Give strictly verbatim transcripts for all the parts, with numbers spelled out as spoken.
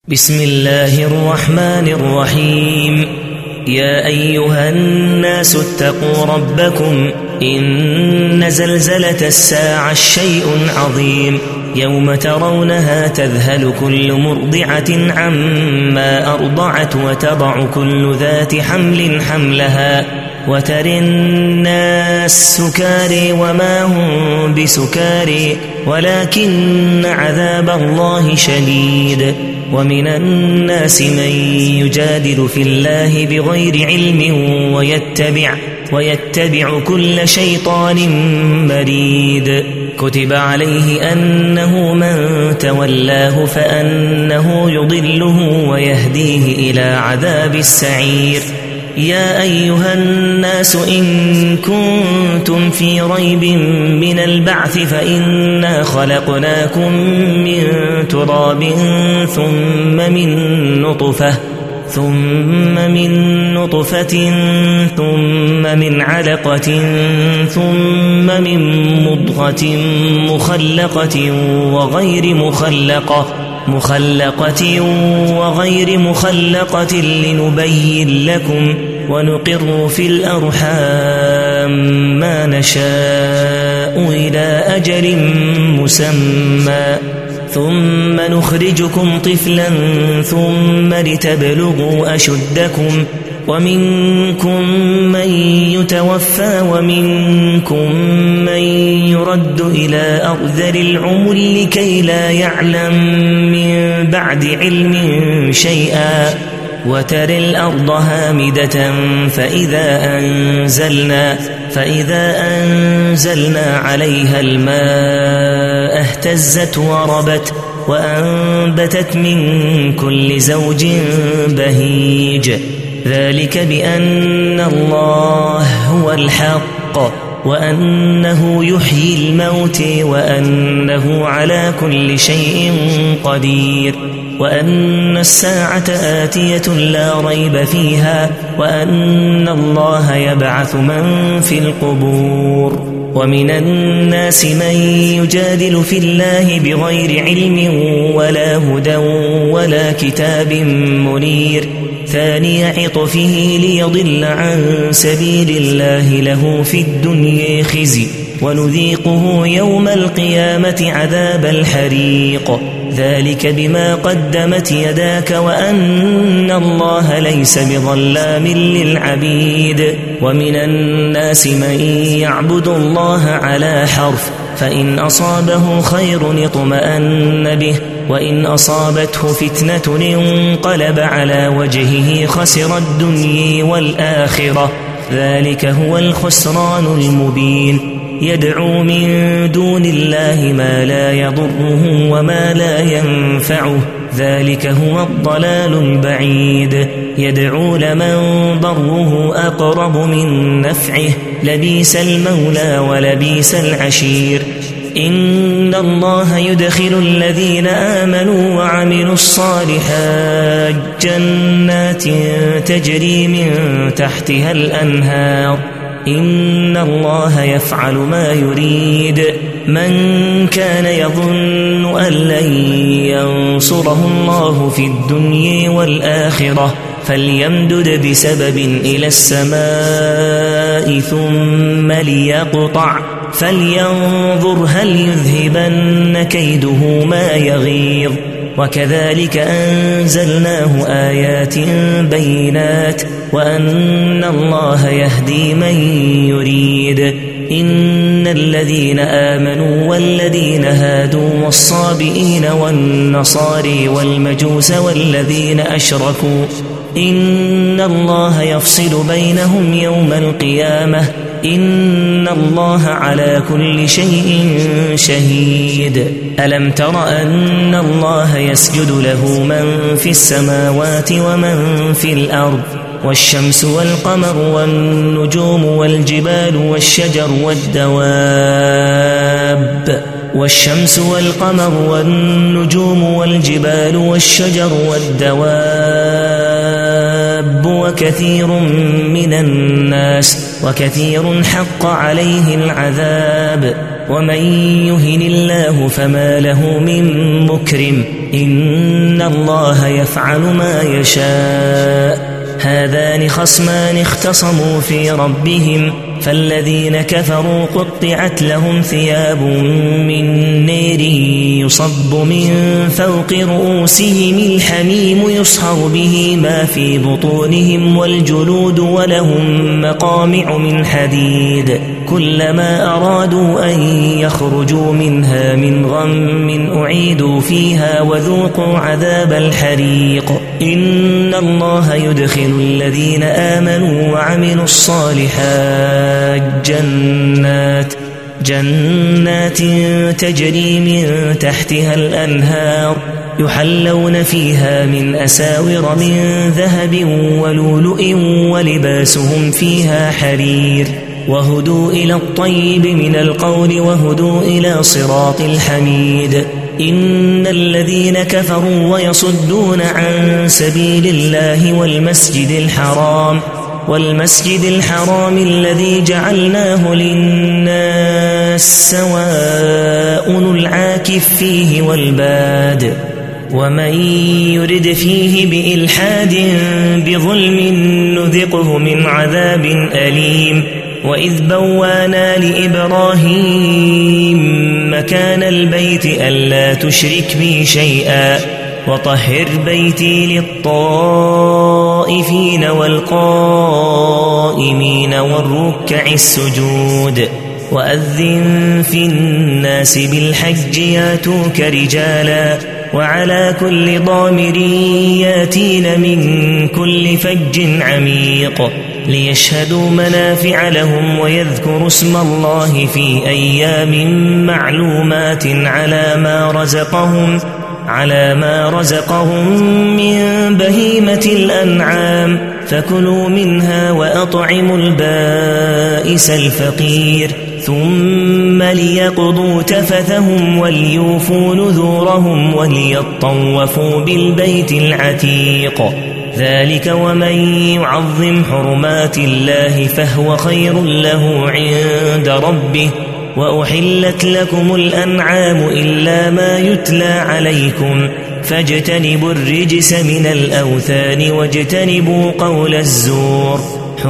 بسم الله الرحمن الرحيم. يا أيها الناس اتقوا ربكم إن زلزلة الساعة شيء عظيم يوم ترونها تذهل كل مرضعة عما أرضعت وتضع كل ذات حمل حملها وترى الناس سكاري وما هم بسكاري ولكن عذاب الله شديد. ومن الناس من يجادل في الله بغير علم ويتبع ويتبع كل شيطان مريد. كتب عليه أنه من تولاه فأنه يضله ويهديه إلى عذاب السعير. يا أيها الناس إن كنتم في ريب من البعث فإنا خلقناكم من تراب ثم من نطفة ثم من نطفة ثم من علقة ثم من مضغة مخلقة وغير مخلقة مخلقة وغير مخلقة لنبين لكم ونقر في الأرحام ما نشاء إلى أجل مسمى ثم نخرجكم طفلا ثم لتبلغوا أشدكم ومنكم من يتوفى ومنكم من يرد إلى أرذل العمر لكي لا يعلم من بعد علم شيئا وترى الأرض هامدة فإذا أنزلنا فإذا أنزلنا عليها الماء اهتزت وربت وأنبتت من كل زوج بهيج. ذلك بأن الله هو الحق وأنه يحيي الموت وأنه على كل شيء قدير وأن الساعة آتية لا ريب فيها وأن الله يبعث من في القبور. ومن الناس من يجادل في الله بغير علم ولا هدى ولا كتاب منير ثاني عطفه ليضل عن سبيل الله له في الدنيا خزي ونذيقه يوم القيامة عذاب الحريق. ذلك بما قدمت يداك وأن الله ليس بظلام للعبيد. ومن الناس من يعبد الله على حرف فإن أصابه خير اطمأن به وإن أصابته فتنة انقلب على وجهه خسر الدنيا والآخرة. ذلك هو الخسران المبين. يدعو من دون الله ما لا يضره وما لا ينفعه ذلك هو الضلال البعيد. يدعو لمن ضره أقرب من نفعه لبيس المولى ولبيس العشير. إن الله يدخل الذين آمنوا وعملوا الصالحات جنات تجري من تحتها الأنهار إن الله يفعل ما يريد. من كان يظن أن لن ينصره الله في الدنيا والآخرة فليمدد بسبب إلى السماء ثم ليقطع فلينظر هل يذهبن كيده ما يغيظ. وكذلك أنزلناه آيات بينات وأن الله يهدي من يريد. إن الذين آمنوا والذين هادوا والصابئين والنصاري والمجوس والذين أشركوا إن الله يفصل بينهم يوم القيامة إن الله على كل شيء شهيد. ألم تر أن الله يسجد له من في السماوات ومن في الأرض والشمس والقمر والنجوم والجبال والشجر والدواب والشمس والقمر والنجوم والجبال والشجر والدواب وكثير من الناس وكثير حق عليه العذاب ومن يهن الله فما له من مكرم إن الله يفعل ما يشاء هذان خصمان اختصموا في ربهم فالذين كفروا قطعت لهم ثياب من نار يصب من فوق رؤوسهم الحميم يصهر به ما في بطونهم والجلود ولهم مقامع من حديد كلما أرادوا أن يخرجوا منها من غم أعيدوا فيها وذوقوا عذاب الحريق إن الله يدخل الذين آمنوا وعملوا الصالحات جنات جنات تجري من تحتها الأنهار يحلون فيها من أساور من ذهب ولؤلؤ ولباسهم فيها حرير وهدوا إلى الطيب من القول وهدوا إلى صراط الحميد إن الذين كفروا ويصدون عن سبيل الله والمسجد الحرام والمسجد الحرام الذي جعلناه للناس سواء العاكف فيه والباد ومن يرد فيه بإلحاد بظلم نذقه من عذاب أليم وإذ بوانا لإبراهيم مكان البيت ألا تشرك بي شيئا وطهر بيتي للطائفين والقائمين والركع السجود وأذن في الناس بالحج ياتوك رجالا وعلى كل ضامر ياتين من كل فج عميق ليشهدوا منافع لهم ويذكروا اسم الله في أيام معلومات على ما رزقهم على ما رزقهم من بهيمة الأنعام فكلوا منها وأطعموا البائس الفقير ثم ليقضوا تفثهم وليوفوا نذورهم وليطوفوا بالبيت العتيق ذلك ومن يعظم حرمات الله فهو خير له عند ربه وأحلت لكم الأنعام إلا ما يتلى عليكم فاجتنبوا الرجس من الأوثان واجتنبوا قول الزور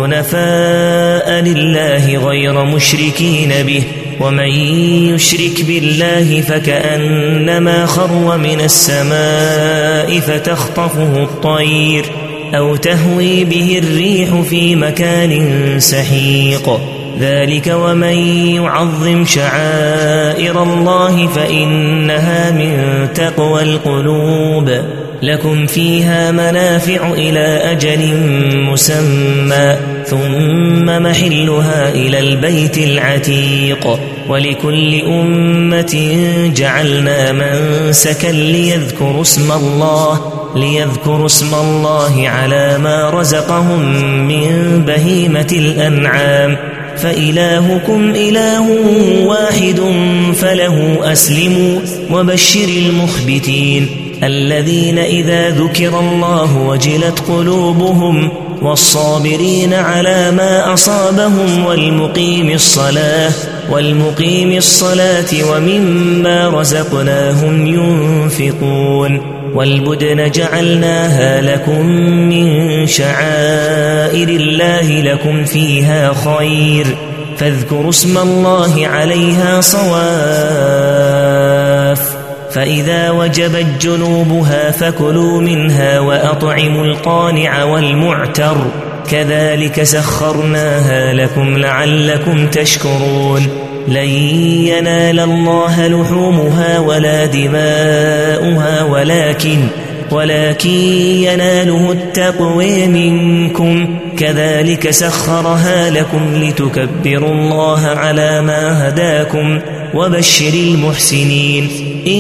حنفاء لله غير مشركين به ومن يشرك بالله فكأنما خر من السماء فتخطفه الطير أو تهوي به الريح في مكان سحيق ذلك ومن يعظم شعائر الله فإنها من تقوى القلوب لكم فيها منافع إلى أجل مسمى ثم محلها إلى البيت العتيق ولكل أمة جعلنا منسكا ليذكروا اسم الله ليذكروا اسم الله على ما رزقهم من بهيمة الأنعام فإلهكم إله واحد فله أسلموا وبشر المخبتين الذين إذا ذكر الله وجلت قلوبهم والصابرين على ما أصابهم والمقيم الصلاة والمقيم الصلاة ومما رزقناهم ينفقون والبدن جعلناها لكم من شعائر الله لكم فيها خير فاذكروا اسم الله عليها صواف فإذا وجبت جنوبها فكلوا منها وأطعموا القانع والمعتر كذلك سخرناها لكم لعلكم تشكرون لن ينال الله لحومها ولا دماؤها ولكن ولكن يناله التقوى منكم كذلك سخرها لكم لتكبروا الله على ما هداكم وبشر المحسنين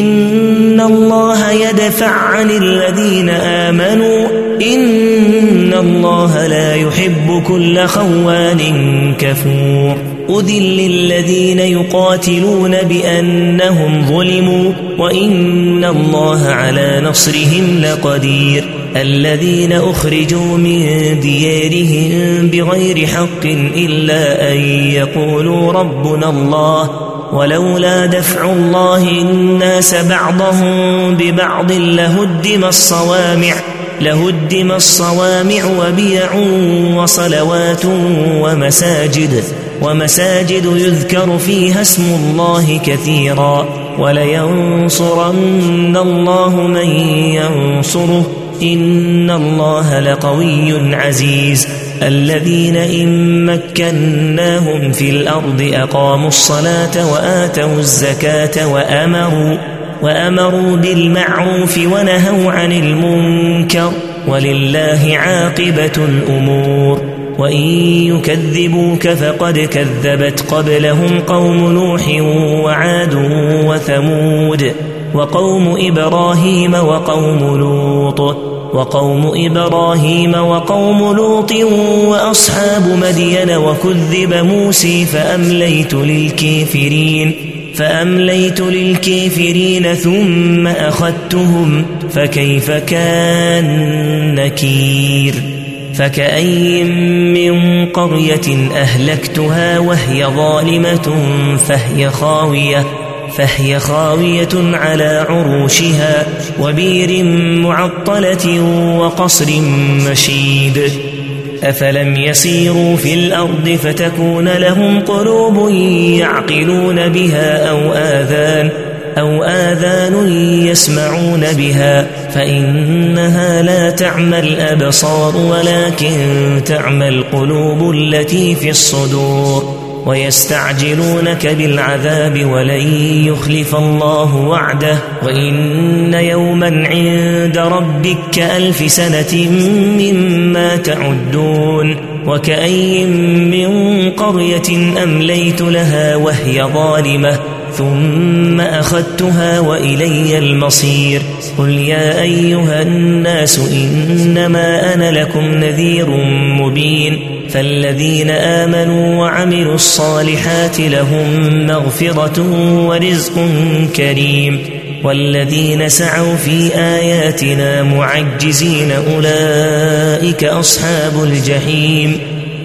إن الله يدفع عن الذين آمنوا إن الله لا يحب كل خوان كفور أذل الذين يقاتلون بأنهم ظلموا وإن الله على نصرهم لقدير الذين أخرجوا من ديارهم بغير حق إلا أن يقولوا ربنا الله ولولا دفع الله الناس بعضهم ببعض لهدم الصوامع لهدم الصوامع وبيع وصلوات ومساجد ومساجد يذكر فيها اسم الله كثيرا ولينصرن الله من ينصره إن الله لقوي عزيز الذين إن مكناهم في الأرض أقاموا الصلاة وآتوا الزكاة وأمروا وأمروا بالمعروف ونهوا عن المنكر ولله عاقبة الأمور وإن يكذبوك فقد كذبت قبلهم قوم نوح وعاد وثمود وقوم إبراهيم وقوم لوط وقوم إبراهيم وقوم لوط وأصحاب مدين وكذب موسى فأمليت للكافرين فأمليت للكافرين ثم أخذتهم فكيف كان نكير فكأي من قرية أهلكتها وهي ظالمة فهي خاوية فهي خاوية على عروشها وبير معطلة وقصر مشيد أفلم يسيروا في الأرض فتكون لهم قلوب يعقلون بها أو آذان أو آذان يسمعون بها فإنها لا تعمى الأبصار ولكن تعمى القلوب التي في الصدور ويستعجلونك بالعذاب ولن يخلف الله وعده وإن يوما عند ربك كألف سنة مما تعدون وكأي من قرية أمليت لها وهي ظالمة ثم أخذتها وإلي المصير قل يا أيها الناس إنما أنا لكم نذير مبين فالذين آمنوا وعملوا الصالحات لهم مغفرة ورزق كريم والذين سعوا في آياتنا معجزين أولئك أصحاب الجحيم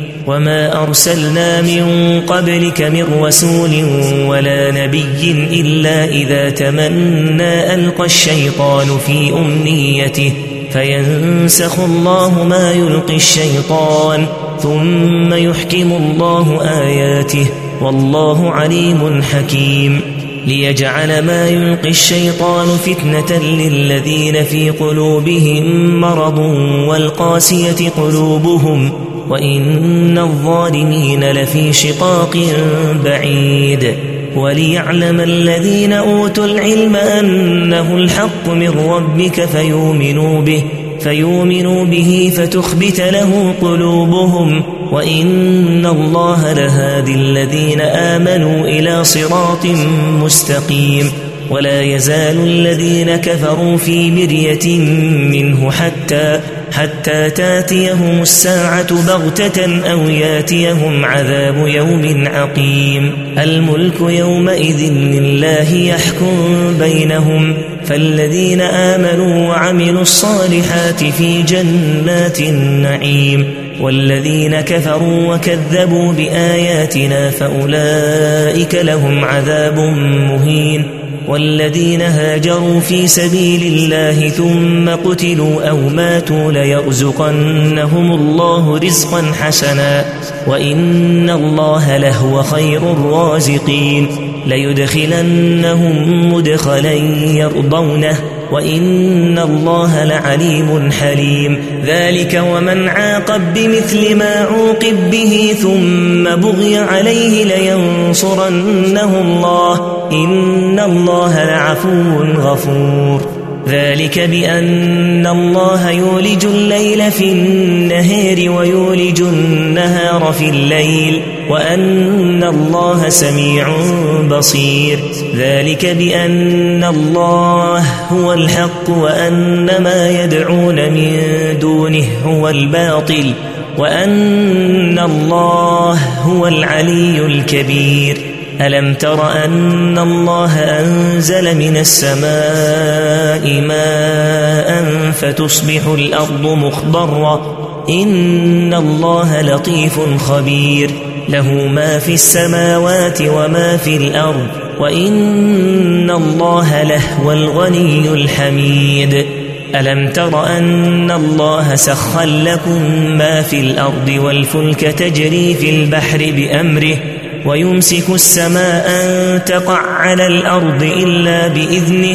وما أرسلنا من قبلك من رسول ولا نبي إلا إذا تمنى ألقى الشيطان في أمنيته فينسخ الله ما يلقي الشيطان ثم يحكم الله آياته والله عليم حكيم ليجعل ما يلقي الشيطان فتنة للذين في قلوبهم مرض والقاسية قلوبهم وإن الظالمين لفي شقاق بعيد وليعلم الذين أوتوا العلم أنه الحق من ربك فيؤمنوا به فيؤمنوا به فتخبت له قلوبهم وإن الله لهادي الذين آمنوا إلى صراط مستقيم ولا يزال الذين كفروا في مرية منه حتى حتى تاتيهم الساعة بغتة أو ياتيهم عذاب يوم عقيم الملك يومئذ لله يحكم بينهم فالذين آمنوا وعملوا الصالحات في جنات النعيم والذين كفروا وكذبوا بآياتنا فأولئك لهم عذاب مهين والذين هاجروا في سبيل الله ثم قتلوا أو ماتوا ليرزقنهم الله رزقا حسنا وإن الله لهو خير الرازقين ليدخلنهم مدخلا يرضونه وإن الله لعليم حليم ذلك ومن عاقب بمثل ما عوقب به ثم بغي عليه لينصرنه الله إن الله لعفو غفور ذلك بأن الله يولج الليل في النهار ويولج النهار في الليل وأن الله سميع بصير. ذلك بأن الله هو الحق وأن ما يدعون من دونه هو الباطل وأن الله هو العلي الكبير. ألم تر أن الله أنزل من السماء ماء فتصبح الأرض مخضرة إن الله لطيف خبير له ما في السماوات وما في الأرض وإن الله لهو الغني الحميد. ألم تر أن الله سخر لكم ما في الأرض والفلك تجري في البحر بأمره ويمسك السماء أن تقع على الأرض إلا بإذنه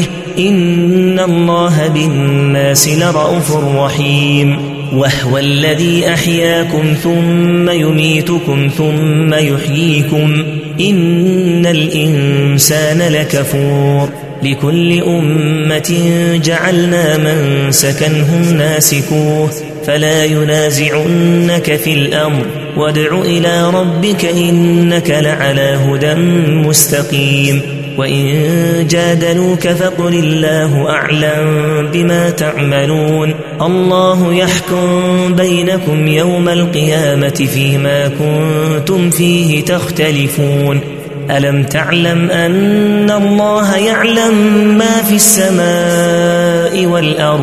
إن الله بالناس لرءوف رحيم. وهو الذي أحياكم ثم يميتكم ثم يحييكم إن الإنسان لكفور. لكل أمة جعلنا منسكا هم ناسكوه فلا ينازعنك في الأمر وادع إلى ربك إنك لعلى هدى مستقيم. وإن جادلوك فقل الله أعلم بما تعملون الله يحكم بينكم يوم القيامة فيما كنتم فيه تختلفون. ألم تعلم أن الله يعلم ما في السماء والأرض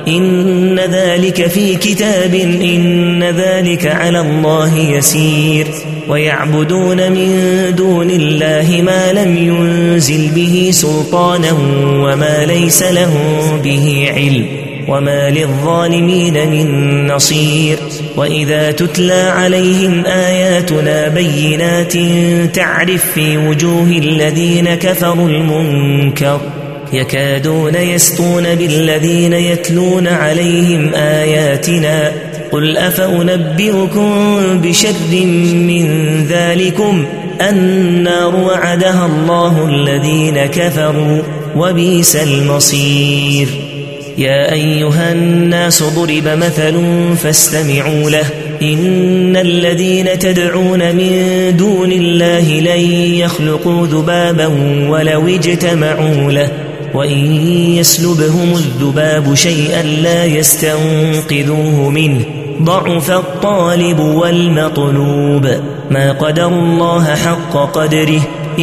إن ذلك في كتاب إن ذلك على الله يسير. ويعبدون من دون الله ما لم ينزل به سلطانا وما ليس لهم به علم وما للظالمين من نصير. وإذا تتلى عليهم آياتنا بينات تعرف في وجوه الذين كفروا المنكر يكادون يسطون بالذين يتلون عليهم آياتنا قل أفأنبئكم بشر من ذلكم النار وعدها الله الذين كفروا وبئس المصير. يا أيها الناس ضرب مثل فاستمعوا له إن الذين تدعون من دون الله لن يخلقوا ذبابا ولو اجتمعوا له وإن يسلبهم الذباب شيئا لا يستنقذوه منه ضعف الطالب والمطلوب ما قدر الله حق قدره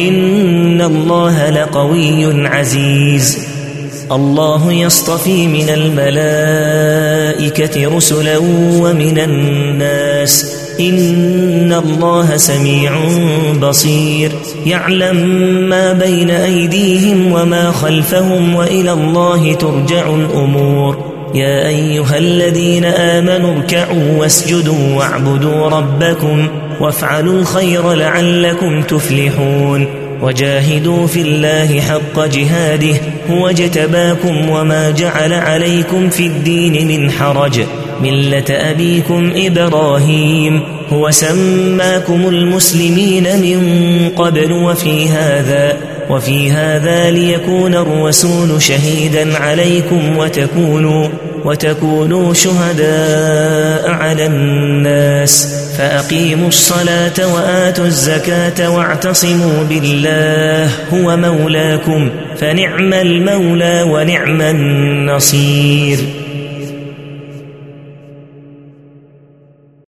إن الله لقوي عزيز. الله يصطفي من الملائكة رسلا ومن الناس إن الله سميع بصير يعلم ما بين أيديهم وما خلفهم وإلى الله ترجع الأمور. يا أيها الذين آمنوا اركعوا واسجدوا واعبدوا ربكم وافعلوا الخير لعلكم تفلحون. وجاهدوا في الله حق جهاده هو اجتباكم وما جعل عليكم في الدين من حرج ملة أبيكم إبراهيم هو سماكم المسلمين من قبل وفي هذا وفي هذا ليكون الرسول شهيدا عليكم وتكونوا وتكونوا شهداء على الناس فأقيموا الصلاة وآتوا الزكاة واعتصموا بالله هو مولاكم فنعم المولى ونعم النصير.